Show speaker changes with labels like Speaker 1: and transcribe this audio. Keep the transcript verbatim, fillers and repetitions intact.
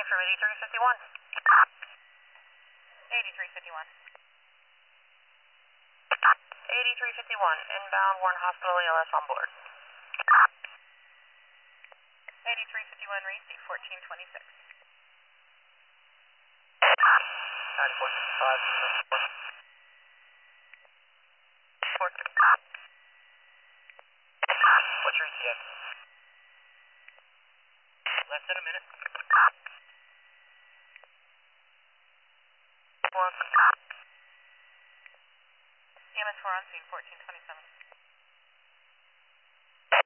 Speaker 1: calling from eighty-three fifty-one. eighty-three fifty-one. eighty-three fifty-one, inbound Warren Hospital A L S on board. eighty-three fifty-one, receive fourteen twenty-six.
Speaker 2: ninety-four fifty-five. What's your E T A? Less than a minute.
Speaker 1: E M S four on scene, fourteen twenty-seven.